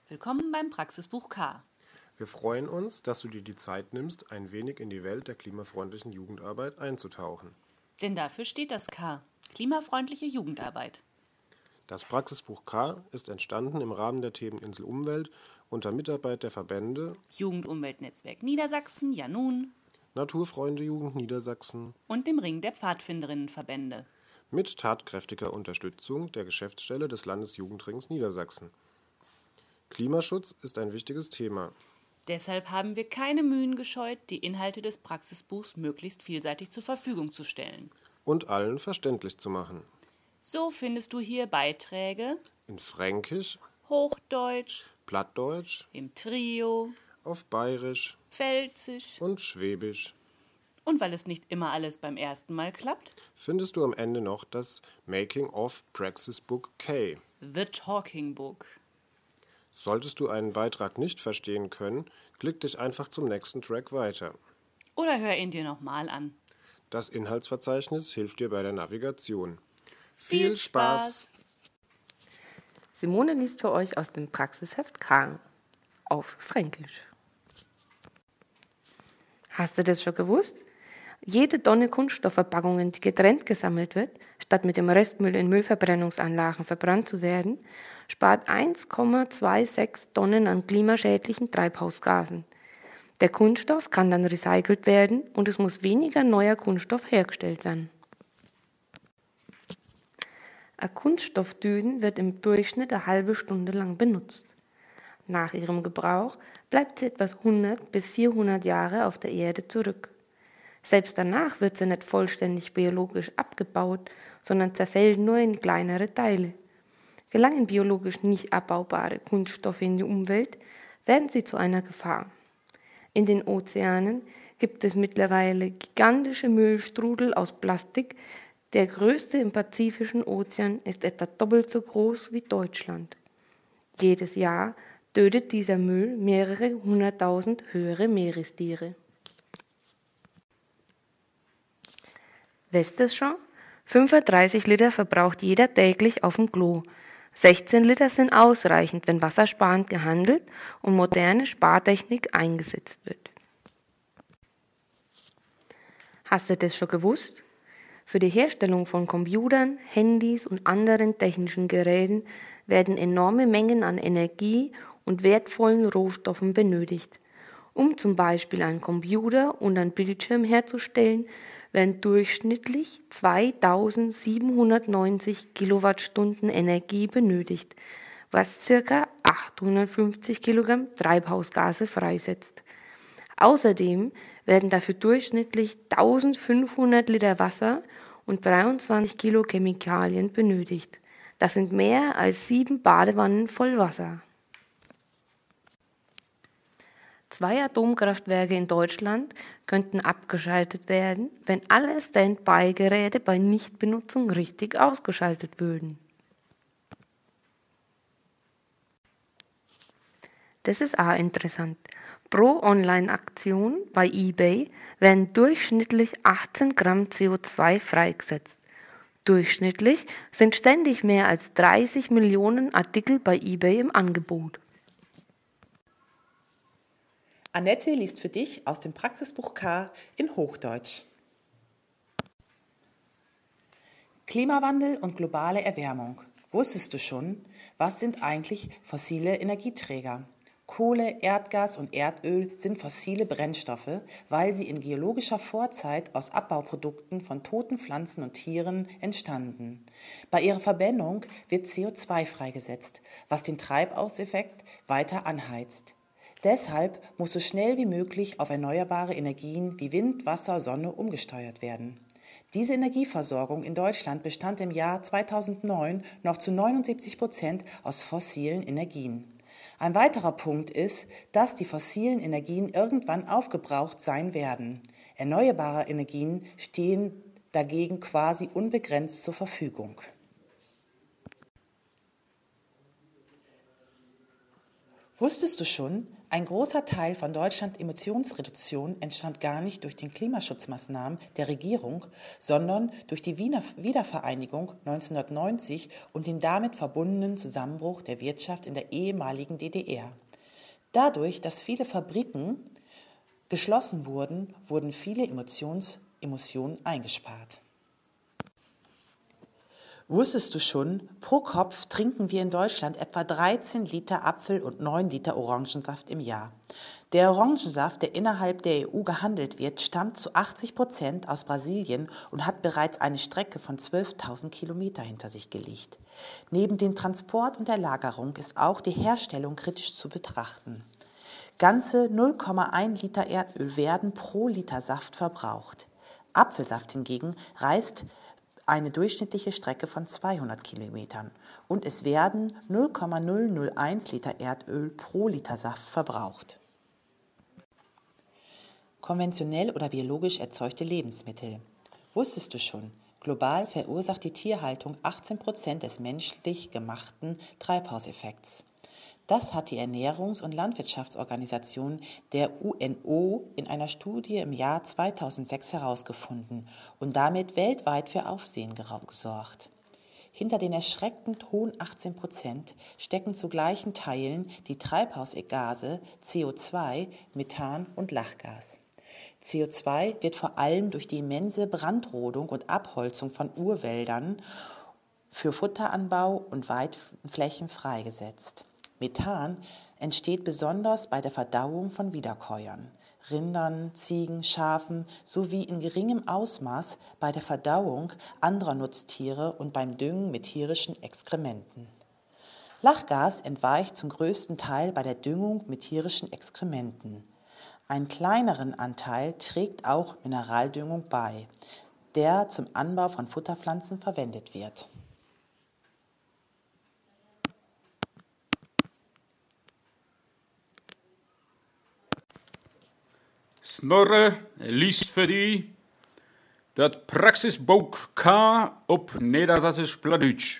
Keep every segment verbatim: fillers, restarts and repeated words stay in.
Willkommen beim Praxisbuch K. Wir freuen uns, dass du dir die Zeit nimmst, ein wenig in die Welt der klimafreundlichen Jugendarbeit einzutauchen. Denn dafür steht das K. Klimafreundliche Jugendarbeit. Das Praxisbuch K ist entstanden im Rahmen der Themeninsel Umwelt unter Mitarbeit der Verbände Jugend-Umwelt-Netzwerk Niedersachsen, Janun Naturfreunde Jugend Niedersachsen und dem Ring der Pfadfinderinnenverbände. mit tatkräftiger Unterstützung der Geschäftsstelle des Landesjugendrings Niedersachsen. Klimaschutz ist ein wichtiges Thema. Deshalb haben wir keine Mühen gescheut, die Inhalte des Praxisbuchs möglichst vielseitig zur Verfügung zu stellen. Und allen verständlich zu machen. So findest du hier Beiträge In Fränkisch, Hochdeutsch, Plattdeutsch, im Trio, auf Bayerisch Pfälzisch. und Schwäbisch. Und weil es nicht immer alles beim ersten Mal klappt, Findest du am Ende noch das Making of Praxisbook K. The Talking Book. Solltest du einen Beitrag nicht verstehen können, klick dich einfach zum nächsten Track weiter. Oder hör ihn dir nochmal an. Das Inhaltsverzeichnis hilft dir bei der Navigation. Viel Spaß! Simone liest für euch aus dem Praxisheft K. auf Fränkisch. Hast du das schon gewusst? Jede Tonne Kunststoffverpackungen, die getrennt gesammelt wird, statt mit dem Restmüll in Müllverbrennungsanlagen verbrannt zu werden, spart eins Komma sechsundzwanzig Tonnen an klimaschädlichen Treibhausgasen. Der Kunststoff kann dann recycelt werden und es muss weniger neuer Kunststoff hergestellt werden. Eine Kunststofftüte wird im Durchschnitt eine halbe Stunde lang benutzt. Nach ihrem Gebrauch bleibt sie etwa hundert bis vierhundert Jahre auf der Erde zurück. Selbst danach wird sie nicht vollständig biologisch abgebaut, sondern zerfällt nur in kleinere Teile. Gelangen biologisch nicht abbaubare Kunststoffe in die Umwelt, werden sie zu einer Gefahr. In den Ozeanen gibt es mittlerweile gigantische Müllstrudel aus Plastik. Der größte im Pazifischen Ozean ist etwa doppelt so groß wie Deutschland. Jedes Jahr tötet dieser Müll mehrere hunderttausend höhere Meerestiere. Wisst ihr es schon? fünfunddreißig Liter verbraucht jeder täglich auf dem Klo. sechzehn Liter sind ausreichend, wenn wassersparend gehandelt und moderne Spartechnik eingesetzt wird. Hast du das schon gewusst? Für die Herstellung von Computern, Handys und anderen technischen Geräten werden enorme Mengen an Energie und wertvollen Rohstoffen benötigt. Um zum Beispiel einen Computer und einen Bildschirm herzustellen, werden durchschnittlich zweitausendsiebenhundertneunzig Kilowattstunden Energie benötigt, was ca. achthundertfünfzig Kilogramm Treibhausgase freisetzt. Außerdem werden dafür durchschnittlich eintausendfünfhundert Liter Wasser und dreiundzwanzig Kilo Chemikalien benötigt. Das sind mehr als sieben Badewannen voll Wasser. Zwei Atomkraftwerke in Deutschland könnten abgeschaltet werden, wenn alle Standby-Geräte bei Nichtbenutzung richtig ausgeschaltet würden. Das ist auch interessant. Pro Online-Aktion bei eBay werden durchschnittlich achtzehn Gramm C O zwei freigesetzt. Durchschnittlich sind ständig mehr als dreißig Millionen Artikel bei eBay im Angebot. Annette liest für dich aus dem Praxisbuch K in Hochdeutsch. Klimawandel und globale Erwärmung. Wusstest du schon, was sind eigentlich fossile Energieträger? Kohle, Erdgas und Erdöl sind fossile Brennstoffe, weil sie in geologischer Vorzeit aus Abbauprodukten von toten Pflanzen und Tieren entstanden. Bei ihrer Verbrennung wird C O zwei freigesetzt, was den Treibhauseffekt weiter anheizt. Deshalb muss so schnell wie möglich auf erneuerbare Energien wie Wind, Wasser, Sonne umgesteuert werden. Diese Energieversorgung in Deutschland bestand im Jahr zweitausendneun noch zu neunundsiebzig Prozent aus fossilen Energien. Ein weiterer Punkt ist, dass die fossilen Energien irgendwann aufgebraucht sein werden. Erneuerbare Energien stehen dagegen quasi unbegrenzt zur Verfügung. Wusstest du schon, Ein großer Teil von Deutschlands Emissionsreduktion entstand gar nicht durch die Klimaschutzmaßnahmen der Regierung, sondern durch die Wiener Wiedervereinigung neunzehnhundertneunzig und den damit verbundenen Zusammenbruch der Wirtschaft in der ehemaligen D D R. Dadurch, dass viele Fabriken geschlossen wurden, wurden viele Emissions- Emissionen eingespart. Wusstest du schon, pro Kopf trinken wir in Deutschland etwa dreizehn Liter Apfel- und neun Liter Orangensaft im Jahr. Der Orangensaft, der innerhalb der E U gehandelt wird, stammt zu achtzig Prozent aus Brasilien und hat bereits eine Strecke von zwölftausend Kilometer hinter sich gelegt. Neben dem Transport und der Lagerung ist auch die Herstellung kritisch zu betrachten. Ganze null Komma eins Liter Erdöl werden pro Liter Saft verbraucht. Apfelsaft hingegen reist eine durchschnittliche Strecke von zweihundert Kilometern und es werden null Komma null null eins Liter Erdöl pro Liter Saft verbraucht. Konventionell oder biologisch erzeugte Lebensmittel. Wusstest du schon, global verursacht die Tierhaltung achtzehn Prozent des menschlich gemachten Treibhauseffekts. Das hat die Ernährungs- und Landwirtschaftsorganisation der U N O in einer Studie im Jahr zweitausendsechs herausgefunden und damit weltweit für Aufsehen gesorgt. Hinter den erschreckend hohen achtzehn Prozent stecken zu gleichen Teilen die Treibhausgase C O zwei, Methan und Lachgas. C O zwei wird vor allem durch die immense Brandrodung und Abholzung von Urwäldern für Futteranbau und Weideflächen freigesetzt. Methan entsteht besonders bei der Verdauung von Wiederkäuern, Rindern, Ziegen, Schafen sowie in geringem Ausmaß bei der Verdauung anderer Nutztiere und beim Düngen mit tierischen Exkrementen. Lachgas entweicht zum größten Teil bei der Düngung mit tierischen Exkrementen. Einen kleineren Anteil trägt auch Mineraldüngung bei, der zum Anbau von Futterpflanzen verwendet wird. Snorre liest für die das Praxisbuch K op Niedersächsisch Plattdeutsch.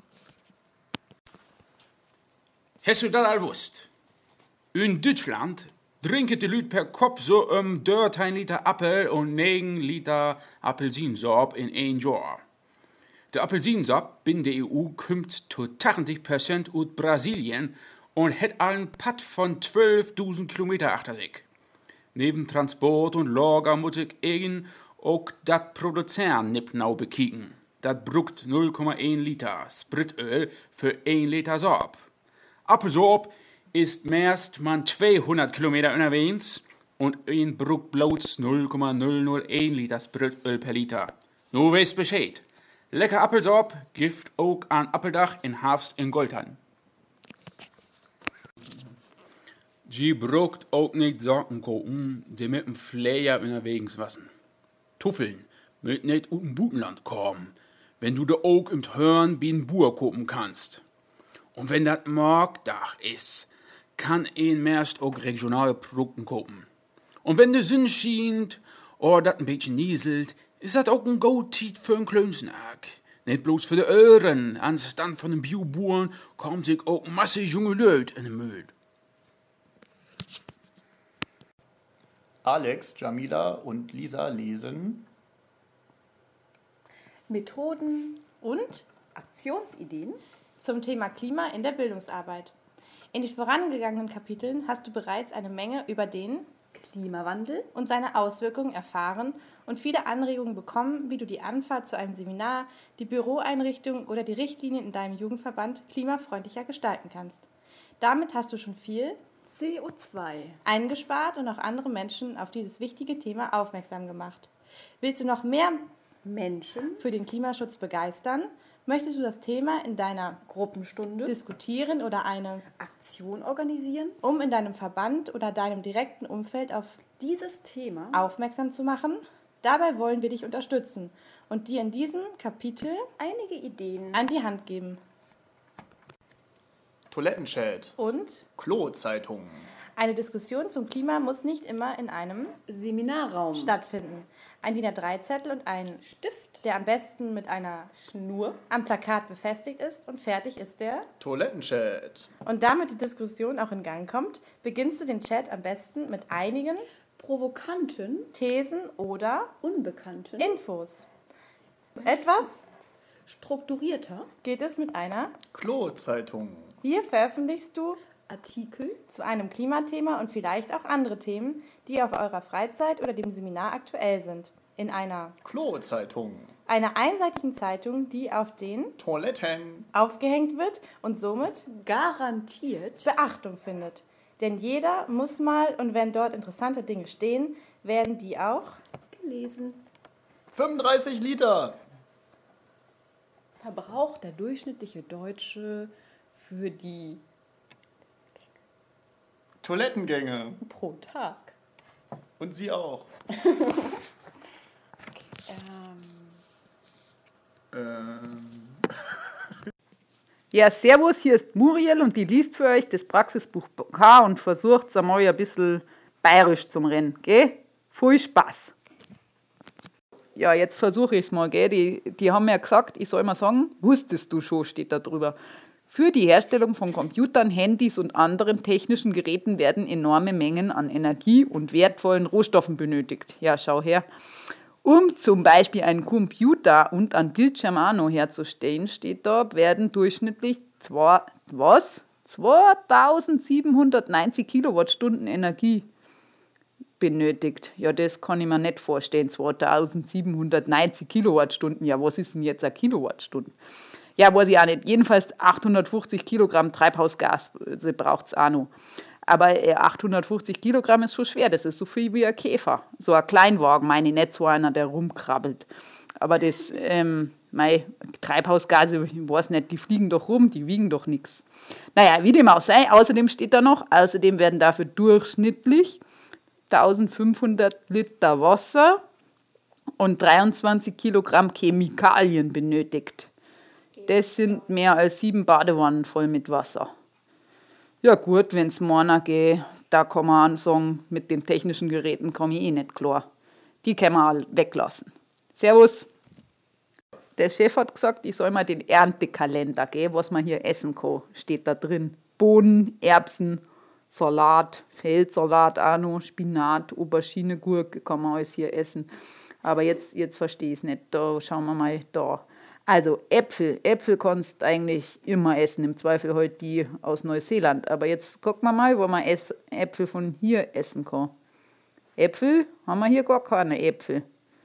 Hast du das all wusst? In Deutschland trinken die Leute per Kopf so um dreizehn Liter Apfel und neun Liter Apfelsinensap in ein Jahr. Der Apfelsinensap in der E U kommt zu achtzig Prozent aus Brasilien und hat einen Pad von zwölftausend Kilometer achter sich. Neben Transport und Lager muss ich eben auch das Produzieren nicht genau bekicken. Das brucht null Komma eins Liter Spritöl für ein Liter Sap. Apfelsap ist meist man zweihundert Kilometer unterwegs und ein brucht bloß null Komma null null eins Liter Spritöl per Liter. Nur weißt Bescheid. Lecker Apfelsap gibt auch an Appeldach in Herbst in Goldern. Sie braucht auch nicht Sorten kochen, die mit dem Flyer unterwegs wassen. Tuffeln mit nicht aus dem Butenland kommen, wenn du da auch im Hörn wie ein Bur kopen kannst. Und wenn das Marktdach ist, kann ein meist auch regionale Produkte kopen. Und wenn die Sonne schient oder das ein bisschen nieselt, ist das auch ein Go-Tiet für einen Klönsnack. Nicht bloß für die Öhren, anstatt von den Bioburen kommen sich auch Masse junge Leute in den Müll. Alex, Jamila und Lisa lesen Methoden und Aktionsideen zum Thema Klima in der Bildungsarbeit. In den vorangegangenen Kapiteln hast du bereits eine Menge über den Klimawandel und seine Auswirkungen erfahren und viele Anregungen bekommen, wie du die Anfahrt zu einem Seminar, die Büroeinrichtung oder die Richtlinien in deinem Jugendverband klimafreundlicher gestalten kannst. Damit hast du schon viel C O zwei eingespart und auch andere Menschen auf dieses wichtige Thema aufmerksam gemacht. Willst du noch mehr Menschen für den Klimaschutz begeistern? Möchtest du das Thema in deiner Gruppenstunde diskutieren oder eine Aktion organisieren, um in deinem Verband oder deinem direkten Umfeld auf dieses Thema aufmerksam zu machen? Dabei wollen wir dich unterstützen und dir in diesem Kapitel einige Ideen an die Hand geben. Toilettenchat Und Klo-Zeitungen. eine Diskussion zum Klima muss nicht immer in einem Seminarraum stattfinden. ein D I N A drei Zettel und ein Stift, der am besten mit einer Schnur. am Plakat befestigt ist und fertig ist der. Toilettenchat. Und damit die Diskussion auch in Gang kommt, beginnst du den Chat am besten mit einigen Provokanten. Thesen oder Unbekannten. Infos. Etwas Strukturierter. geht es mit einer. Klo-Zeitung. Hier veröffentlichst du Artikel. zu einem Klimathema und vielleicht auch andere Themen, die auf eurer Freizeit oder dem Seminar aktuell sind. In einer, Klo-Zeitung. einer einseitigen Zeitung, die auf den Toiletten. aufgehängt wird und somit Garantiert. Beachtung findet. Denn jeder muss mal, und wenn dort interessante Dinge stehen, werden die auch. Gelesen. fünfunddreißig Liter. Verbraucht der durchschnittliche Deutsche für die Toilettengänge. pro Tag. Und Sie auch. Ähm, Ähm. Ja, servus, hier ist Muriel und die liest für euch das Praxisbuch K und versucht einmal ein bisschen bayerisch zum Rennen, gell? Viel Spaß! Ja, jetzt versuche ich es mal, gell? Die, die haben mir gesagt, ich soll mal sagen, wusstest du schon, steht da drüber. Für die Herstellung von Computern, Handys und anderen technischen Geräten werden enorme Mengen an Energie und wertvollen Rohstoffen benötigt. Ja, schau her. Um zum Beispiel einen Computer und einen Bildschirm auch noch herzustellen, steht da, werden durchschnittlich zwei, was? zweitausendsiebenhundertneunzig Kilowattstunden Energie benötigt. Ja, das kann ich mir nicht vorstellen. zweitausendsiebenhundertneunzig Kilowattstunden. Ja, was ist denn jetzt eine Kilowattstunde? Ja, weiß ich auch nicht. Jedenfalls achthundertfünfzig Kilogramm Treibhausgas braucht es auch noch. Aber achthundertfünfzig Kilogramm ist schon schwer. Das ist so viel wie ein Käfer. So ein Kleinwagen, meine ich, nicht so einer, der rumkrabbelt. Aber das, ähm, mei, Treibhausgase, ich weiß nicht, die fliegen doch rum, die wiegen doch nichts. Naja, wie dem auch sei, außerdem steht da noch, außerdem werden dafür durchschnittlich eintausendfünfhundert Liter Wasser und dreiundzwanzig Kilogramm Chemikalien benötigt. Das sind mehr als sieben Badewannen voll mit Wasser. Ja gut, wenn es morgen geht, da kann man sagen, mit den technischen Geräten komme ich eh nicht klar. Die können wir all weglassen. Servus. Der Chef hat gesagt, ich soll mal den Erntekalender geben, was man hier essen kann, steht da drin. Bohnen, Erbsen, Salat, Feldsalat auch noch, Spinat, Aubergine, Gurke kann man alles hier essen. Aber jetzt, jetzt verstehe ich es nicht. Da schauen wir mal da. Also Äpfel, Äpfel kannst du eigentlich immer essen, im Zweifel halt die aus Neuseeland. Aber jetzt gucken wir mal, wo man Ess, Äpfel von hier essen kann. Äpfel, haben wir hier gar keine Äpfel.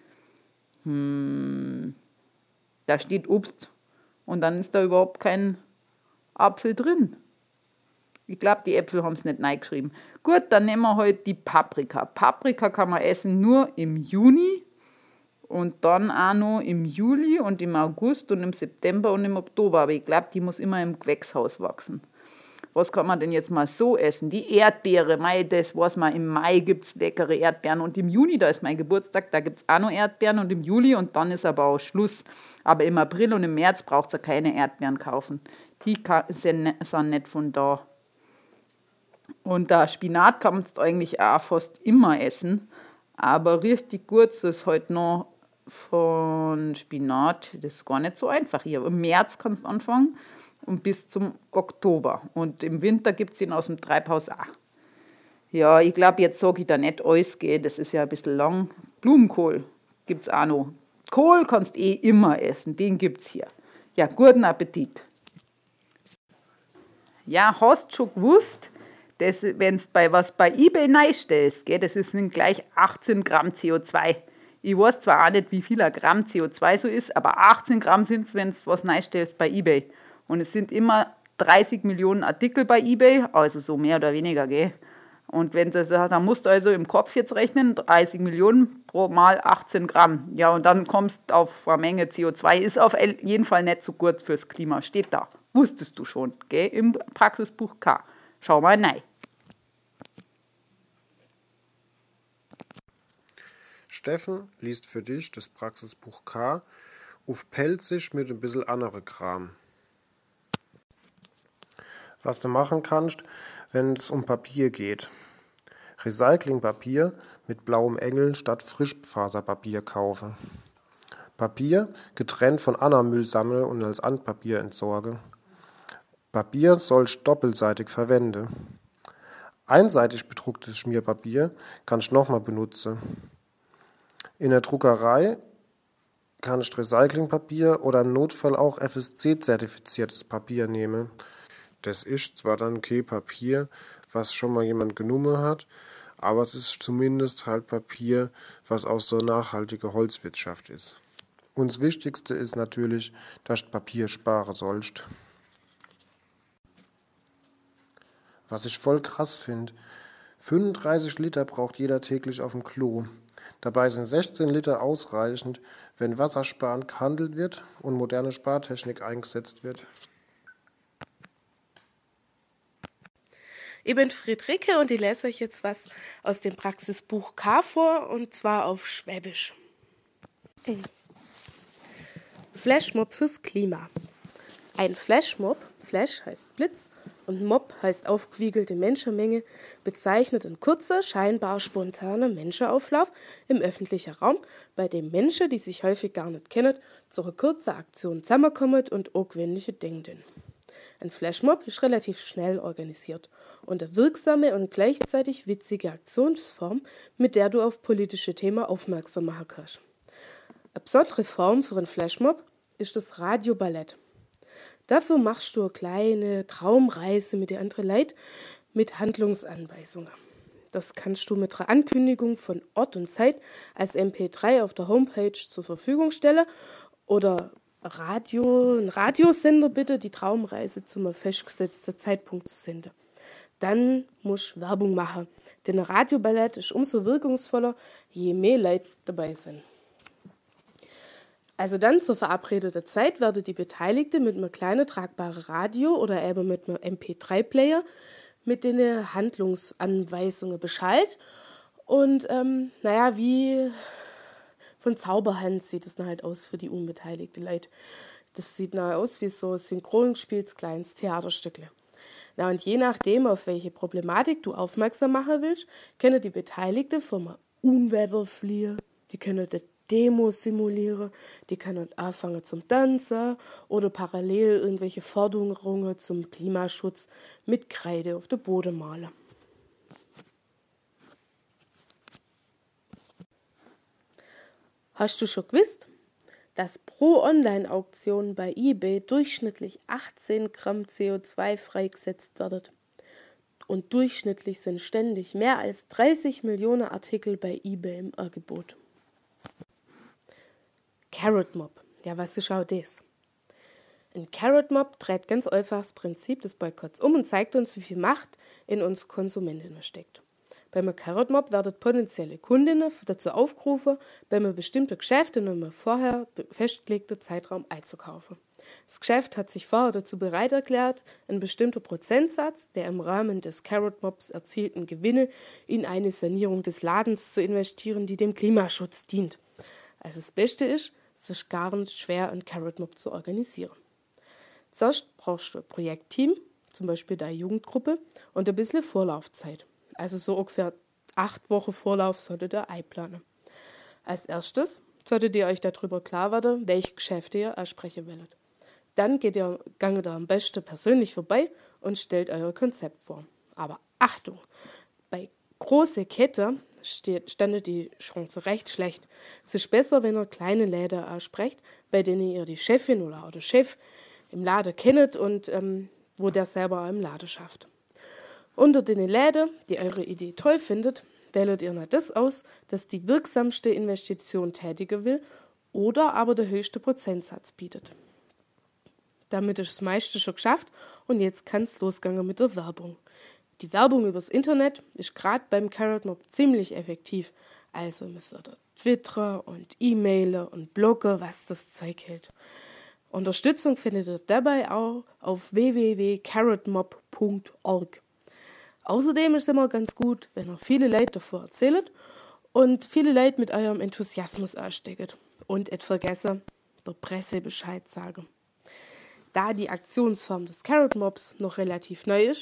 Hm, da steht Obst und dann ist da überhaupt kein Apfel drin. Ich glaube, die Äpfel haben es nicht reingeschrieben. Gut, dann nehmen wir heute die Paprika. Paprika kann man essen nur im Juni. Und dann auch noch im Juli und im August und im September und im Oktober. Aber ich glaube, die muss immer im Gewächshaus wachsen. Was kann man denn jetzt mal so essen? Die Erdbeere, mei, das weiß man, im Mai gibt es leckere Erdbeeren. Und im Juni, da ist mein Geburtstag, da gibt es auch noch Erdbeeren. Und im Juli und dann ist aber auch Schluss. Aber im April und im März braucht ihr keine Erdbeeren kaufen. Die sind nicht von da. Und der Spinat kannst du eigentlich auch fast immer essen. Aber richtig gut ist es heute noch von Spinat, das ist gar nicht so einfach hier. Im März kannst du anfangen und bis zum Oktober. Und im Winter gibt es ihn aus dem Treibhaus auch. Ja, ich glaube, jetzt sage ich da nicht alles, gell, das ist ja ein bisschen lang. Blumenkohl gibt es auch noch. Kohl kannst du eh immer essen, den gibt es hier. Ja, guten Appetit. Ja, hast schon gewusst, dass wenn du bei was bei eBay reinstellst, gell, das sind gleich achtzehn Gramm C O zwei. Ich weiß zwar auch nicht, wie viel ein Gramm C O zwei so ist, aber achtzehn Gramm sind es, wenn du was reinstellst bei eBay. Und es sind immer dreißig Millionen Artikel bei eBay, also so mehr oder weniger, gell. Und wenn das, dann musst du also im Kopf jetzt rechnen, dreißig Millionen pro mal achtzehn Gramm. Ja, und dann kommst du auf eine Menge C O zwei, ist auf jeden Fall nicht so gut fürs Klima, steht da. Wusstest du schon, gell, im Praxisbuch K. Schau mal rein. Steffen liest für dich das Praxisbuch K auf Pelzig mit ein bisschen anderem Kram. Was du machen kannst, wenn es um Papier geht. Recyclingpapier mit blauem Engel statt Frischfaserpapier kaufe. Papier getrennt von Anamüll sammle und als Altpapier entsorge. Papier soll ich doppelseitig verwende. Einseitig bedrucktes Schmierpapier kann ich nochmal benutzen. In der Druckerei kann ich Recyclingpapier oder im Notfall auch F S C-zertifiziertes Papier nehmen. Das ist zwar dann kein Papier, was schon mal jemand genommen hat, aber es ist zumindest halt Papier, was aus so nachhaltiger Holzwirtschaft ist. Und das Wichtigste ist natürlich, dass du Papier sparen sollst. Was ich voll krass finde, fünfunddreißig Liter braucht jeder täglich auf dem Klo. Dabei sind sechzehn Liter ausreichend, wenn wassersparend gehandelt wird und moderne Spartechnik eingesetzt wird. Ich bin Friederike und ich lese euch jetzt was aus dem Praxisbuch K vor, und zwar auf Schwäbisch. Flashmob fürs Klima. Ein Flashmob, Flash heißt Blitz und Mob heißt aufgewiegelte Menschenmenge, bezeichnet ein kurzer, scheinbar spontaner Menschenauflauf im öffentlichen Raum, bei dem Menschen, die sich häufig gar nicht kennen, zu einer kurzen Aktion zusammenkommen und aufwendige denken. Ein Flashmob ist relativ schnell organisiert und eine wirksame und gleichzeitig witzige Aktionsform, mit der du auf politische Themen aufmerksam machen kannst. Eine besondere Form für einen Flashmob ist das Radioballett. Dafür machst du eine kleine Traumreise mit den anderen Leuten mit Handlungsanweisungen. Das kannst du mit einer Ankündigung von Ort und Zeit als M P drei auf der Homepage zur Verfügung stellen oder Radio, ein Radiosender bitte, die Traumreise zum festgesetzten Zeitpunkt zu senden. Dann musst du Werbung machen, denn ein Radioballett ist umso wirkungsvoller, je mehr Leute dabei sind. Also dann zur verabredeten Zeit werden die Beteiligten mit einem kleinen tragbaren Radio oder eben mit einem M P drei Player mit den Handlungsanweisungen Bescheid. Und ähm, naja, wie von Zauberhand sieht es dann halt aus für die unbeteiligten Leute. Das sieht dann aus wie so ein synchron gespieltes kleines Theaterstückle. Na, und je nachdem, auf welche Problematik du aufmerksam machen willst, können die Beteiligten vom Unwetter fliehen, die können die Demo simulieren, die können anfangen zum Tanzen oder parallel irgendwelche Forderungen zum Klimaschutz mit Kreide auf den Boden malen. Hast du schon gewusst, dass pro Online-Auktion bei eBay durchschnittlich achtzehn Gramm C O zwei freigesetzt werden? Und durchschnittlich sind ständig mehr als dreißig Millionen Artikel bei eBay im Angebot. Carrot Mob. Ja, was ist auch das? Ein Carrot Mob dreht ganz einfach das Prinzip des Boykotts um und zeigt uns, wie viel Macht in uns Konsumentinnen steckt. Beim Carrot Mob werden potenzielle Kundinnen dazu aufgerufen, beim bestimmten Geschäft in einem vorher festgelegten Zeitraum einzukaufen. Das Geschäft hat sich vorher dazu bereit erklärt, einen bestimmten Prozentsatz der im Rahmen des Carrot Mobs erzielten Gewinne in eine Sanierung des Ladens zu investieren, die dem Klimaschutz dient. Also das Beste ist, es ist gar nicht schwer, einen Carrot Mob zu organisieren. Zuerst brauchst du ein Projektteam, zum Beispiel deine Jugendgruppe, und ein bisschen Vorlaufzeit. Also so ungefähr acht Wochen Vorlauf solltet ihr einplanen. Als erstes solltet ihr euch darüber klar werden, welche Geschäfte ihr ansprechen wollt. Dann geht ihr, ganget ihr am besten persönlich vorbei und stellt euer Konzept vor. Aber Achtung, bei großen Ketten steht, stände die Chance recht schlecht. Es ist besser, wenn ihr kleine Läden ansprecht, bei denen ihr die Chefin oder auch den Chef im Laden kennt und ähm, wo der selber auch im Laden schafft. Unter den Läden, die eure Idee toll findet, wählt ihr nicht das aus, das die wirksamste Investition tätigen will oder aber der höchste Prozentsatz bietet. Damit ist das meiste schon geschafft und jetzt kann es losgehen mit der Werbung. Die Werbung übers Internet ist gerade beim Carrot Mob ziemlich effektiv. Also müsst ihr da twittern und e-mailen und bloggen, was das Zeug hält. Unterstützung findet ihr dabei auch auf w w w punkt carrot mob punkt org. Außerdem ist es immer ganz gut, wenn ihr viele Leute davor erzählt und viele Leute mit eurem Enthusiasmus ansteckt. Und et vergessen, der Presse Bescheid sagen. Da die Aktionsform des Carrot Mobs noch relativ neu ist,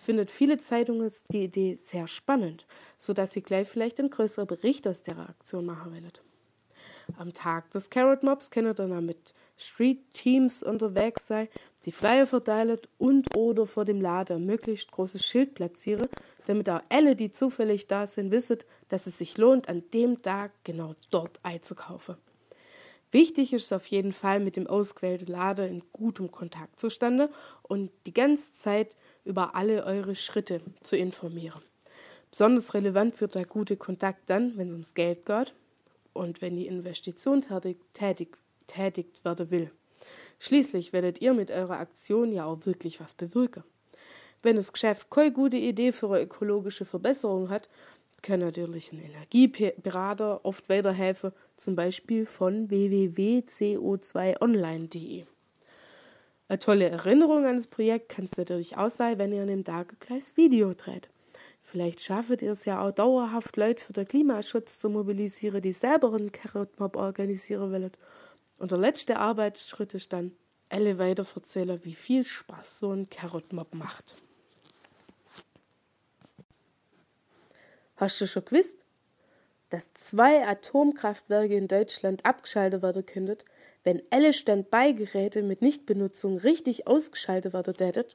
findet viele Zeitungen die Idee sehr spannend, sodass sie gleich vielleicht einen größeren Bericht aus der Aktion machen wollen. Am Tag des Carrot Mobs können dann mit Street-Teams unterwegs sein, die Flyer verteilen und oder vor dem Laden ein möglichst großes Schild platzieren, damit auch alle, die zufällig da sind, wissen, dass es sich lohnt, an dem Tag genau dort einzukaufen. Wichtig ist es auf jeden Fall, mit dem ausgewählten Laden in gutem Kontakt zu stehen und die ganze Zeit über alle eure Schritte zu informieren. Besonders relevant wird der gute Kontakt dann, wenn es ums Geld geht und wenn die Investition tätig, tätig, tätigt werden will. Schließlich werdet ihr mit eurer Aktion ja auch wirklich was bewirken. Wenn das Geschäft keine gute Idee für eine ökologische Verbesserung hat, kann natürlich ein Energieberater oft weiterhelfen, zum Beispiel von w w w punkt c o zwei online punkt d e. Eine tolle Erinnerung an das Projekt kann es natürlich auch sein, wenn ihr an dem Tag ein kleines Video dreht. Vielleicht schafft ihr es ja auch dauerhaft, Leute für den Klimaschutz zu mobilisieren, die selber einen Carrot Mob organisieren wollen. Und der letzte Arbeitsschritt ist dann, alle weiter erzählen, wie viel Spaß so ein Carrot Mob macht. Hast du schon gewusst, dass zwei Atomkraftwerke in Deutschland abgeschaltet werden können, wenn alle Standby-Geräte mit Nichtbenutzung richtig ausgeschaltet werden täten?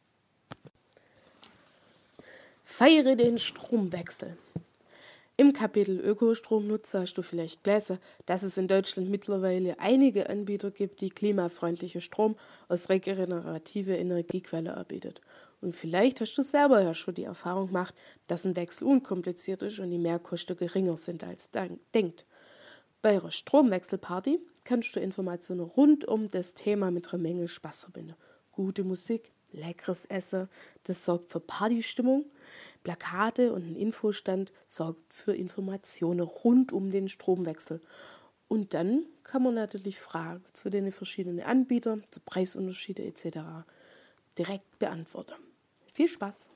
Feiere den Stromwechsel. Im Kapitel Ökostromnutzer hast du vielleicht gelesen, dass es in Deutschland mittlerweile einige Anbieter gibt, die klimafreundlichen Strom aus regenerativen Energiequellen anbieten. Und vielleicht hast du selber ja schon die Erfahrung gemacht, dass ein Wechsel unkompliziert ist und die Mehrkosten geringer sind als denkt. Bei ihrer Stromwechselparty kannst du Informationen rund um das Thema mit einer Menge Spaß verbinden. Gute Musik, leckeres Essen, das sorgt für Partystimmung. Plakate und ein Infostand sorgt für Informationen rund um den Stromwechsel. Und dann kann man natürlich Fragen zu den verschiedenen Anbietern, zu Preisunterschiede et cetera direkt beantworten. Viel Spaß!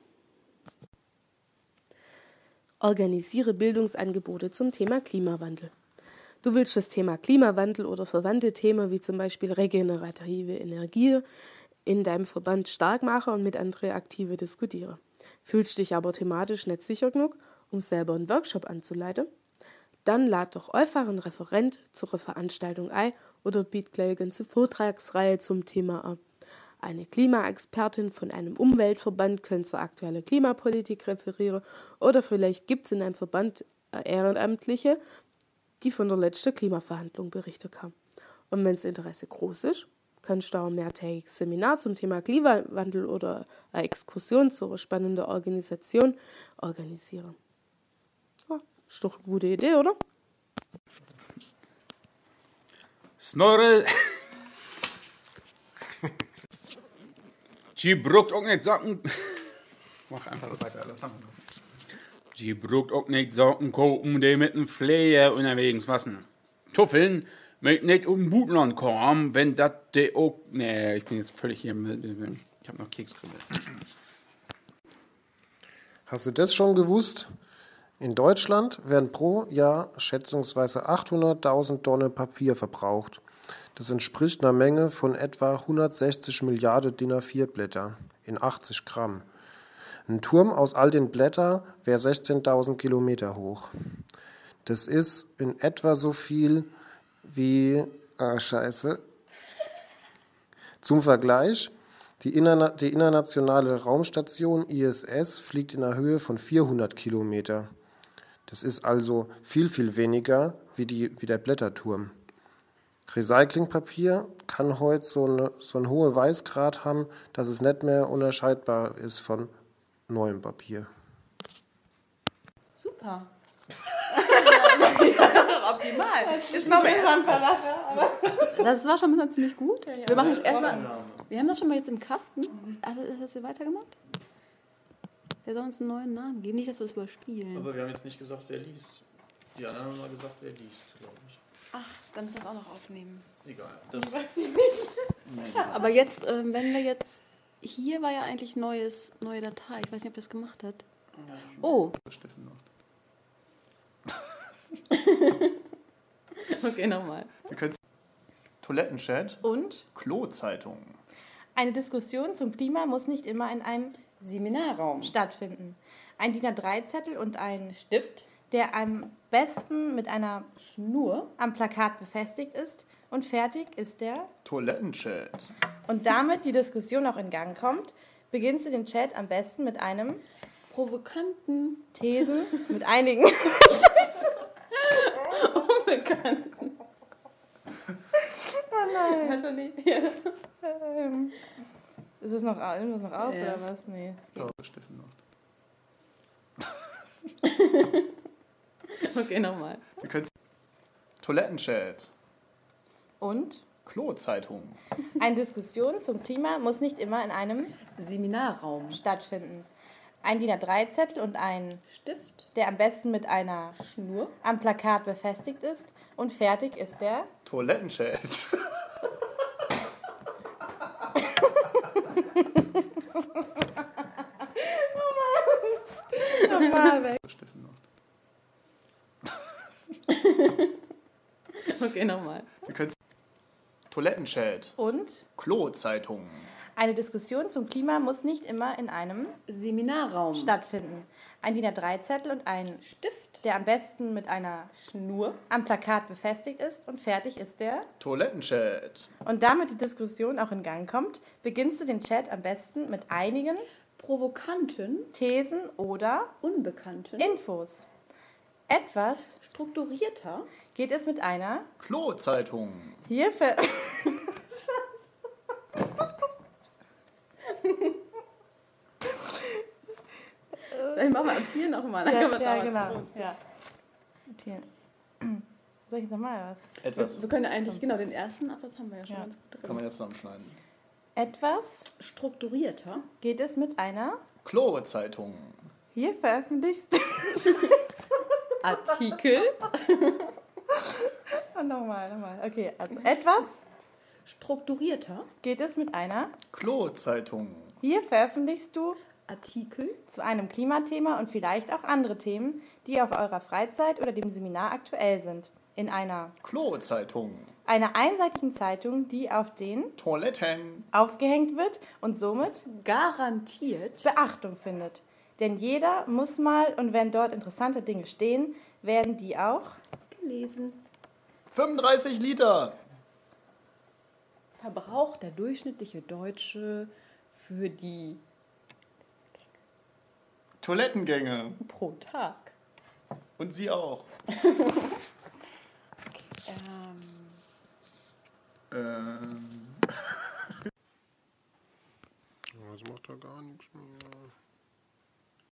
Organisiere Bildungsangebote zum Thema Klimawandel. Du willst das Thema Klimawandel oder verwandte Themen wie zum Beispiel regenerative Energie in deinem Verband stark machen und mit anderen Aktive diskutieren. Fühlst dich aber thematisch nicht sicher genug, um selber einen Workshop anzuleiten? Dann lad doch einfach einen Referent zu einer Veranstaltung ein oder biet gleich eine ganze Vortragsreihe zum Thema an. Eine Klimaexpertin von einem Umweltverband könnte zur aktuellen Klimapolitik referieren oder vielleicht gibt es in einem Verband Ehrenamtliche, die von der letzten Klimaverhandlung berichtet haben. Und wenn das Interesse groß ist, kannst du auch ein mehrtägiges Seminar zum Thema Klimawandel oder eine Exkursion zu einer spannenden Organisation organisieren. Ja, ist doch eine gute Idee, oder? Snorrel. Sie brucht auch nicht Socken. Mach einfach weiter, das haben wir noch. Sie brucht auch nicht Socken kopen, die mit dem Flieger unterwegs wassen. Tuffeln möcht nicht um Butland kommen, wenn das de auch. Nee, ich bin jetzt völlig hier. Ich hab noch Kekskribbel. Hast du das schon gewusst? In Deutschland werden pro Jahr schätzungsweise achthunderttausend Tonnen Papier verbraucht. Das entspricht einer Menge von etwa hundertsechzig Milliarden D I N A vier Blätter in achtzig Gramm. Ein Turm aus all den Blättern wäre sechzehntausend Kilometer hoch. Das ist in etwa so viel wie, ah scheiße, zum Vergleich, die, Interna- die internationale Raumstation I S S fliegt in einer Höhe von vierhundert Kilometer. Das ist also viel, viel weniger wie, die, wie der Blätterturm. Recyclingpapier kann heute so, eine, so einen hohen Weißgrad haben, dass es nicht mehr unterscheidbar ist von neuem Papier. Super. Das ist doch optimal. Ich mache mir ein paar Lacher, aber das war schon mal ziemlich gut. Ja, ja. Wir machen jetzt erstmal. Wir haben das schon mal jetzt im Kasten. Hast du das hier weitergemacht? Der soll uns einen neuen Namen geben, nicht, dass wir es überspielen. Aber wir haben jetzt nicht gesagt, wer liest. Die anderen haben mal gesagt, wer liest, glaube ich. Ach, dann müssen wir das auch noch aufnehmen. Egal. Das aber jetzt, ähm, wenn wir jetzt. Hier war ja eigentlich neues, neue Datei. Ich weiß nicht, ob das gemacht hat. Ja, oh. Steffen macht. Okay, nochmal. Wir können Toilettenchat Und Klo-Zeitung. eine Diskussion zum Klima muss nicht immer in einem Seminarraum. stattfinden. Ein D I N A drei Zettel und ein Stift, der am besten mit einer Schnur am Plakat befestigt ist und fertig ist der. Toilettenchat. Und damit die Diskussion auch in Gang kommt, beginnst du den Chat am besten mit einem provokanten Thesen, mit einigen Unbekannten. Oh nein. Hat schon nicht. Ja. Ähm, ist das noch, nimmt das noch auf Ja. oder was? Nee. So, Steffen noch. Okay, nochmal. Wir können Toilettenchat. Und Klo-Zeitung. eine Diskussion zum Klima muss nicht immer in einem Seminarraum. stattfinden. Ein D I N A drei Zettel und ein Stift. der am besten mit einer Schnur am Plakat befestigt ist und fertig ist der. Toilettenchat. Nochmal weg. Steffen noch. Okay, nochmal. Wir können Toilettenchat. Und Klo-Zeitung. eine Diskussion zum Klima muss nicht immer in einem Seminarraum. stattfinden. Ein D I N A drei Zettel und ein Stift. der am besten mit einer Schnur am Plakat befestigt ist und fertig ist der. Toilettenchat. Und damit die Diskussion auch in Gang kommt, beginnst du den Chat am besten mit einigen provokanten Thesen oder Unbekannten Infos. Etwas strukturierter geht es mit einer Klo-Zeitung. hier ver Dann machen wir ab hier nochmal. Dann ja, können wir es ja, auch genau. als- Ja. Okay. Soll ich jetzt nochmal was? Etwas. Wir können eigentlich, genau, den ersten Absatz haben wir ja schon Ja. ganz gut Kann drin. man jetzt zusammenschneiden. Etwas Strukturierter geht es mit einer Klo-Zeitung. hier veröffentlicht. Artikel. Und nochmal, nochmal. Okay, also etwas Strukturierter geht es mit einer Klo-Zeitung. hier veröffentlichst du Artikel. zu einem Klimathema und vielleicht auch andere Themen, die auf eurer Freizeit oder dem Seminar aktuell sind. In einer, Klo-Zeitung. einer einseitigen Zeitung, die auf den Toiletten. aufgehängt wird und somit Garantiert Beachtung findet. Denn jeder muss mal, und wenn dort interessante Dinge stehen, werden die auch gelesen. fünfunddreißig Liter. Verbraucht der durchschnittliche Deutsche für die Toilettengänge. pro Tag. Und Sie auch. Ähm, Ähm. Das macht ja gar nichts mehr.